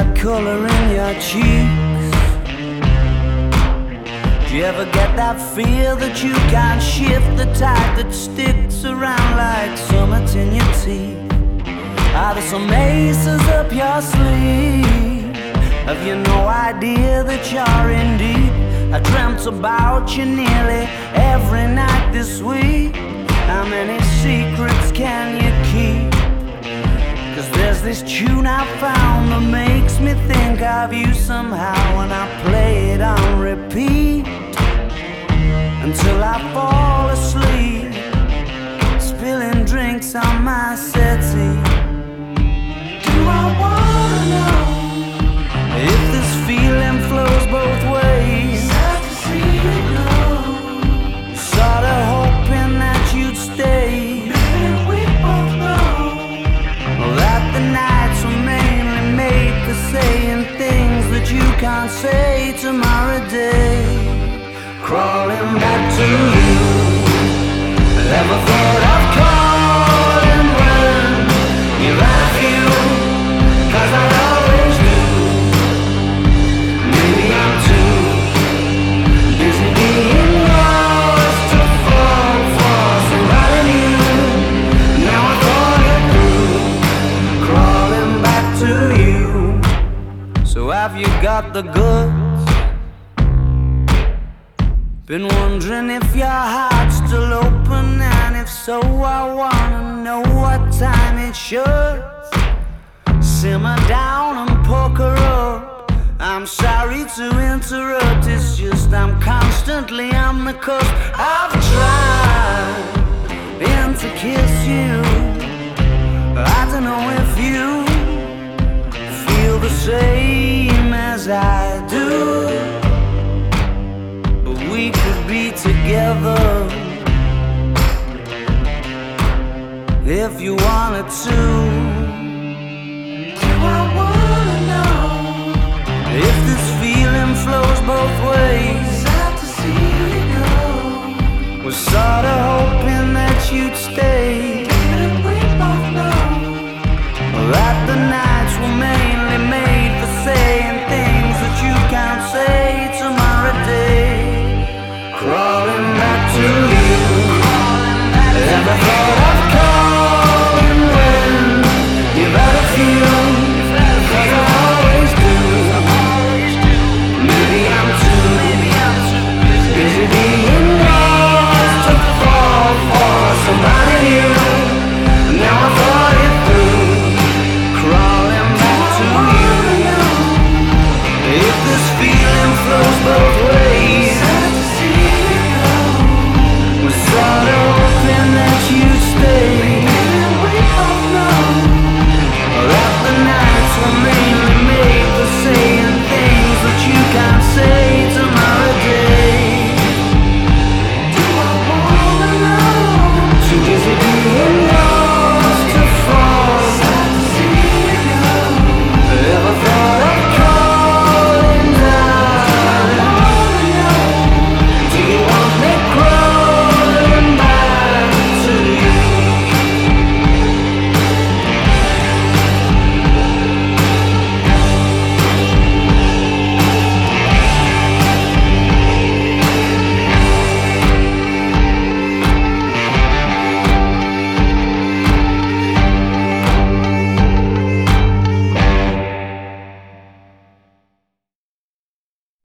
got color in your cheeks? Do you ever get that feel that you can't shift, the tide that sticks around like summits in your teeth? Are there some aces up your sleeve? Have you no idea that you're in deep? I dreamt about you nearly every night this week. How many secrets can you keep? 'Cause there's this tune I found that makes me think of you somehow, and I play it on repeat until I fall asleep, spilling drinks on my settee. Do I wanna know if this feeling flows both ways? Sad to see you go. Sorta hoping that you'd stay. Maybe we both know that the nights were mainly made for saying things that you can't say tomorrow day. Crawling back to you, never thought of calling when you're out of you, 'cause I always do. Maybe I'm too busy being lost to fall for somebody new. Now I thought it through, crawling back to you. So have you got the goods? Been wondering if your heart's still open, and if so, I wanna know what time it should. Simmer down and pucker up. I'm sorry to interrupt, it's just I'm constantly on the cusp. I've tried to kiss you. I don't know if you feel the same as I do. We could be together if you wanted to.